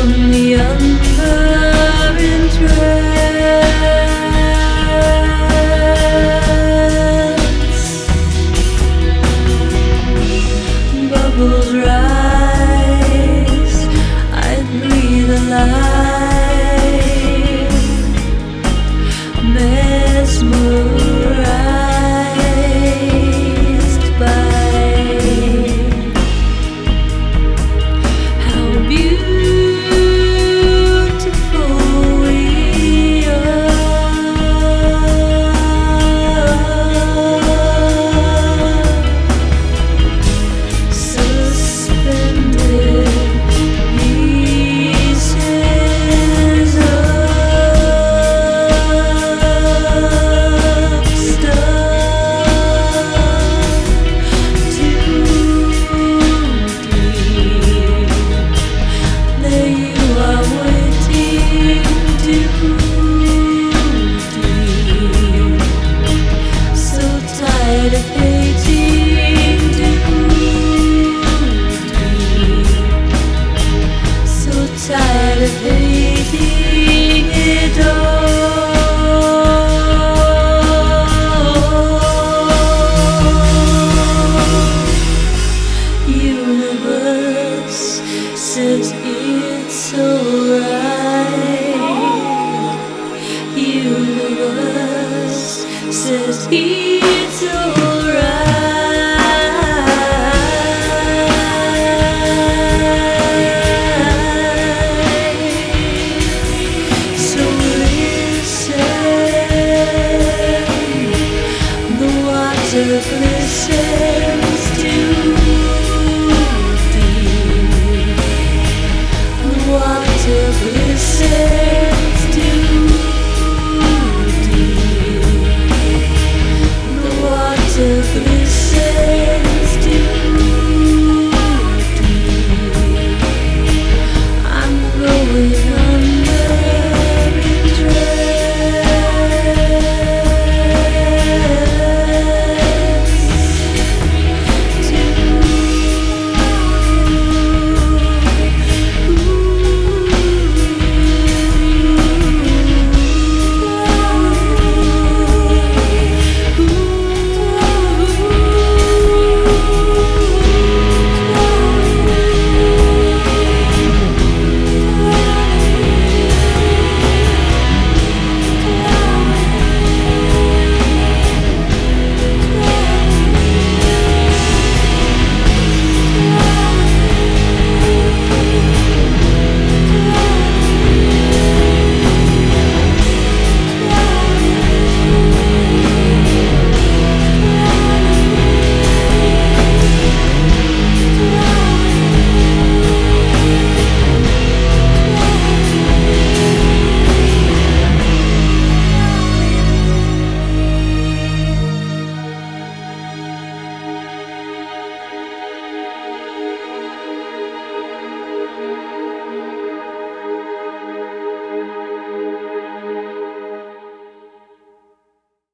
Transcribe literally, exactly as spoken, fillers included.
from the undering trance. Bubbles rise, I breathe alive, mesmerized by how beautiful we are, suspended pieces of stuff too deep. There you are waiting too deep. So tired of hating too deep. So tired of hating it all. Universe says it's alright. Universe says it's alright. So listen, the water glistens too deep. The water glistens.